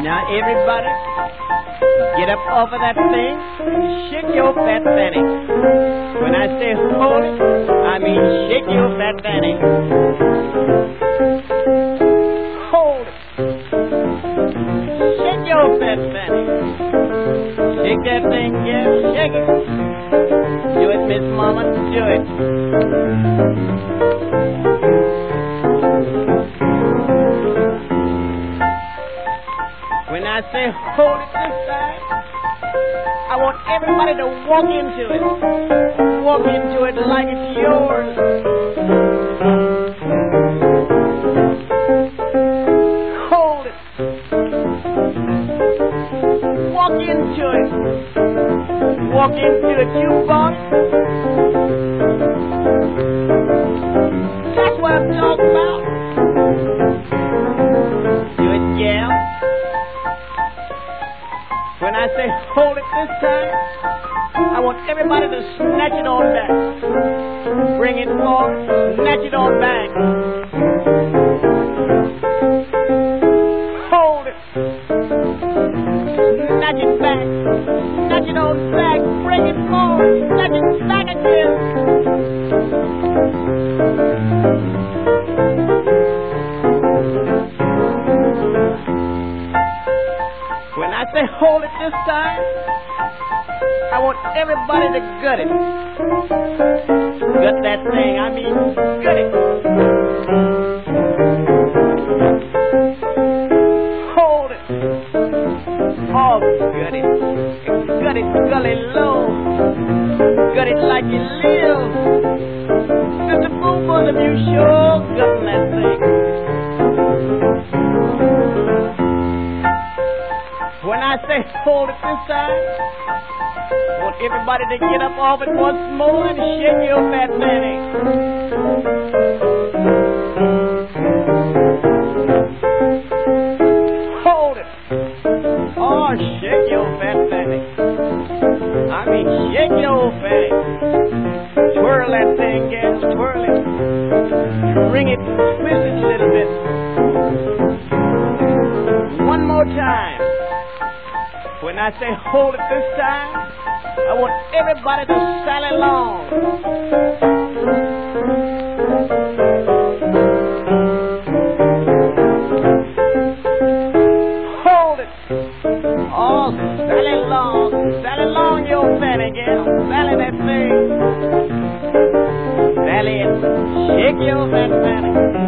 Now everybody, get up off of that thing and shake your fat fanny. When I say hold it, I mean shake your fat fanny. Hold it. Shake your fat fanny. Shake that thing, yeah, shake it. Do it, Miss Mama, do it. When I say hold it this time, I want everybody to walk into it. Walk into it like it's yours. Hold it. Walk into it. Walk into it, you boss. That's what I'm talking about. Do it, yeah. When I say hold it this time, I want everybody to snatch it on back. Bring it forward, snatch it on back. Hold it. Snatch it back. Snatch it on back. Bring it forward, snatch it back again. When I say hold it this time, I want everybody to gut it. Gut that thing, I mean gut it. Hold it. Oh, gut it. Gut it, gully low. Gut it like you live. Mr. Boom Boom, you sure gutting that thing. When I say hold it this time, I want everybody to get up off it once more and shake your fat fanny. Hold it. Oh, shake your fat fanny. I mean, shake your fanny. Twirl that thing, gal, twirl it. Ring it, twist it a little bit. One more time. When I say hold it this time, I want everybody to sally along. Hold it. Oh, sally along your fanny, gal. Sally that thing. Sally it. Shake your fat fanny.